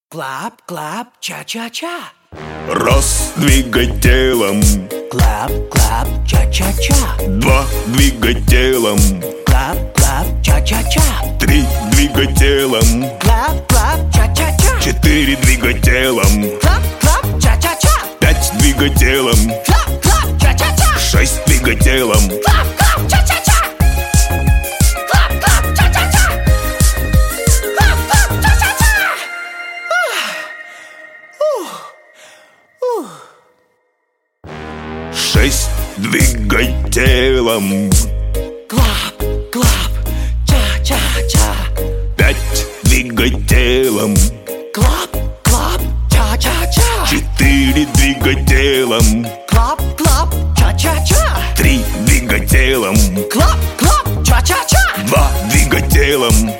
Клап, клап, ча-ча-ча. Раз, двигать телом. Клап, клап, ча-ча-ча. Два, двигать телом. Клап, клап, ча-ча-ча. Три, двигать телом. Клап, клап, ча-ча-ча. Четыре, двигать телом. Клап, клап, ча-ча-ча. Пять, двигать телом. Клап, клап, ча-ча-ча. Шесть, двигать телом. Клап, клап, ча-ча-ча. Клап, клап, ча-ча-ча. Клап, клап, ча-ча-ча. Шесть, двигать телом. Клап, клап, ча-ча-ча. Пять, двигать телом. Клап, клап, ча-ча-ча. Четыре, двигать телом. Клап, клап, ча-ча-ча. Три, двигать телом. Клап, клап, ча-ча-ча. Два, двигать телом.